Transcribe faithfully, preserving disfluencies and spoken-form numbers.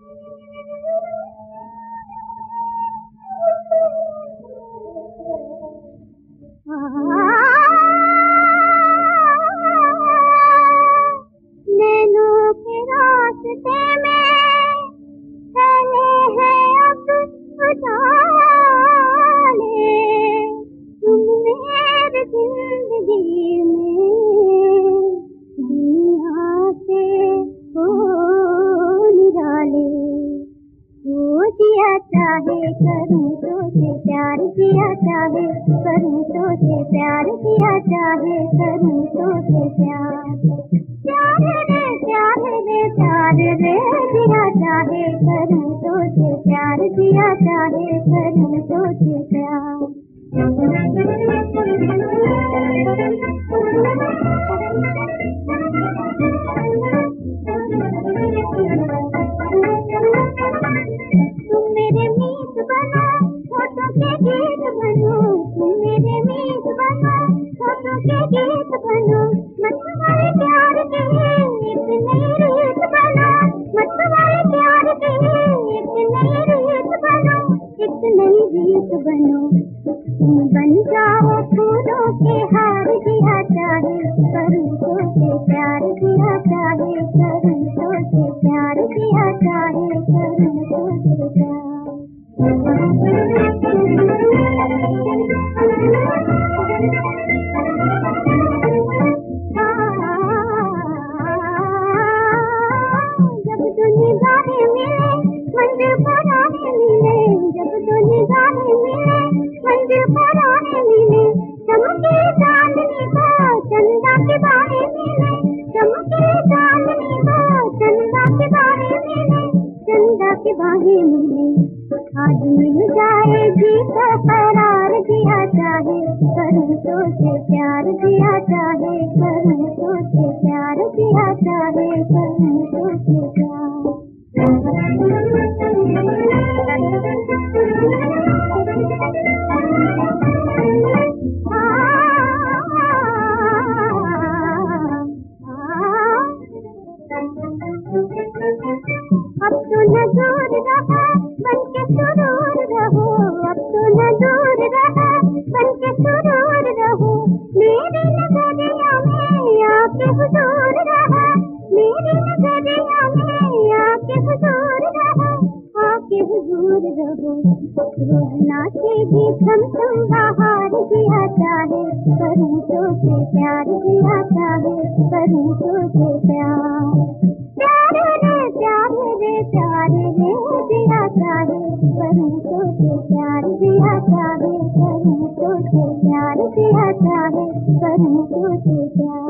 किया चाहे करूं तो से प्यार किया चाहे करूं तो से प्यार किया चाहे करूं तो से प्यार प्यार रे प्यार रे प्यार रे किया चाहे करूं तो से प्यार किया चाहे करूं तो से प्यार गीत बनो तुम मेरे मीत बनो फोटो के गीत बनो मत तुम्हारे प्यार के एक नई रीत बनो मत तुम्हारे प्यार के एक नई रीत बनो एक नई रीत बनो तुम बन जाओ फूलों के हार दिया चाहे करूं तो से प्यार दिया चाहे करूं तो से प्यार दिया चाहे करूं तो से प्यार जब तो निगाहें मिले मंदिर पर आने मिले जब तो निगाहें मिले मंदिर पर आने मिले चमके चांदनी को चंदा के बारे मिले चमके चांदनी को चंदा के बारे मिले चंदा के बारे मिले आज मिल जाए जी का करार दिया चाहे करूं तो से प्यार दिया चाहे करूं तो से प्यार दिया चाहे करूं तो से प्यार अब तो न दूर रहा बन के सुरूर रहो अब तो न दूर रहा बन के सुरूर रहो मेरे नजरिया में आके हुजूर रहा मेरे नजरिया में आके हुजूर रहा आके हुजूर रहो रोज नाचेगी हम तुम बाहर दिया चाहे करूं तो से प्यार दिया चाहे करूं तो से प्यार प्यार रे प्यार रे प्यार रे दिया चाहे करूं तो से प्यार दिया चाहे करूं तो से प्यार दिया चाहे करूं तो से प्यार